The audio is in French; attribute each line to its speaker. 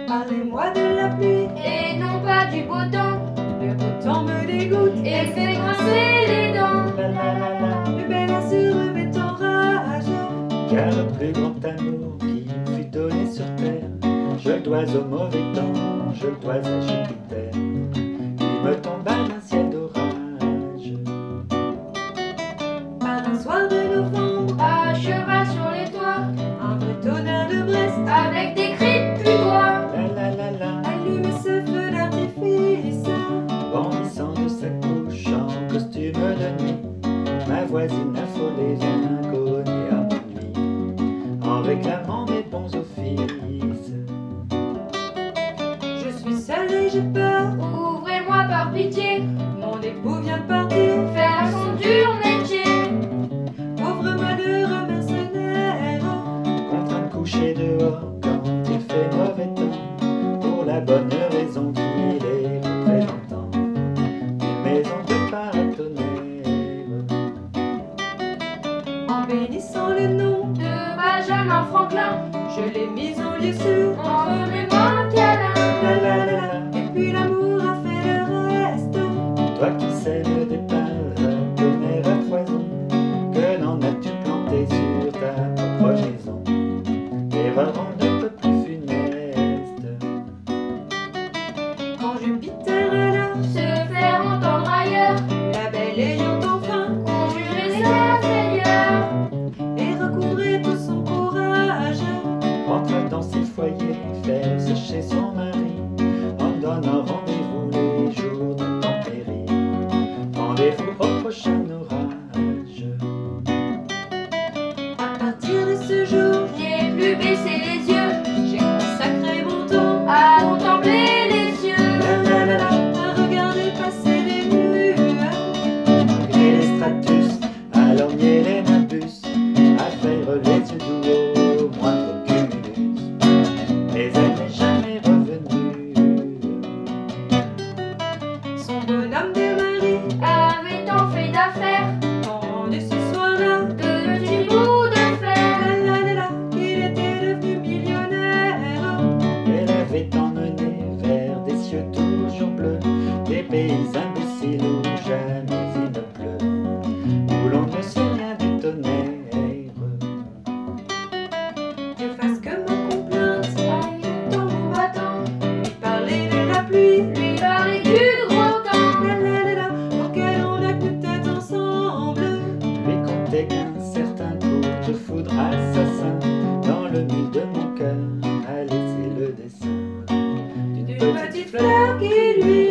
Speaker 1: Parlez-moi de la pluie
Speaker 2: et non pas du beau temps.
Speaker 1: Le beau temps me dégoûte
Speaker 2: Et fait grincer les dents.
Speaker 1: La la la la, le bel azur met en rage.
Speaker 3: Car le plus grand amour qui fut donné sur terre, je le dois au mauvais temps, je le dois à Jupiter, qui me tomba d'un ciel d'orage.
Speaker 1: Par un soir de novembre,
Speaker 2: À cheval sur les toits,
Speaker 1: un vrai tonnerre de Brest
Speaker 2: avec des cris de putois.
Speaker 3: La la la la,
Speaker 1: allume ce feu d'artifice.
Speaker 3: bondissant de sa couche en costume de nuit, ma voisine affolée vient cogner à mon nuit, en réclamant mes bons offices.
Speaker 1: Je suis seule et j'ai peur,
Speaker 2: Ouvrez-moi par pitié,
Speaker 1: mon époux vient de partir.
Speaker 2: faire son dur métier.
Speaker 1: Pauvre malheureux mercenaire,
Speaker 3: Contraint de coucher dehors quand il fait mauvais temps, pour la bonne raison qu'il est représentant d'une maison de paratonnerre.
Speaker 1: en bénissant le nom,
Speaker 2: De Benjamin Franklin,
Speaker 1: je l'ai mis au lieu sûr.
Speaker 2: entre mes mains câlin.
Speaker 3: La la la la,
Speaker 1: Et puis l'amour a fait le reste.
Speaker 3: toi qui sèmes des paratonnerres à foison, que n'en as-tu planté sur ta propre maison? Erreur on ne peut plus funeste.
Speaker 1: Quand Jupiter est là,
Speaker 2: Se faire entendre ailleurs,
Speaker 1: la belle ayant enfin
Speaker 2: conjurer sa frayeur.
Speaker 1: et recouvrer tout son courage.
Speaker 3: Rentre dans ses foyers, faire sécher son mari, en donnant rendez-vous les jours d'intempéries. Rendez-vous au prochain orage.
Speaker 1: À partir de ce jour,
Speaker 2: J'ai plus baissé les yeux
Speaker 1: j'ai consacré mon temps
Speaker 2: à contempler les cieux.
Speaker 3: La la la la,
Speaker 1: à regarder passer les nuages.
Speaker 3: et les stratus, à lorgner les nabus, à faire les yeux doux au moindre cumulus. Mais elle n'est jamais revenue.
Speaker 1: Son bonhomme de mari,
Speaker 2: Avait tant fait d'affaires,
Speaker 1: pendu ce soir-là,
Speaker 2: de petits bouts de fer.
Speaker 1: la la la la, il était devenu millionnaire.
Speaker 3: Elle avait emmené vers des cieux toujours bleus, des pays imbéciles où jamais il ne pleut, où l'on ne sait rien du tonnerre.
Speaker 1: Je fasse que ma complainte,
Speaker 2: Dans mon battant,
Speaker 1: lui parler de la pluie,
Speaker 2: lui parler du gros temps.
Speaker 1: la la la la, auquel on a peut-être ensemble.
Speaker 3: Lui conter qu'un certain coup de foudre assassin dans le mille de mon cœur a laissé le dessin d'une
Speaker 1: Une petite fleur qui lui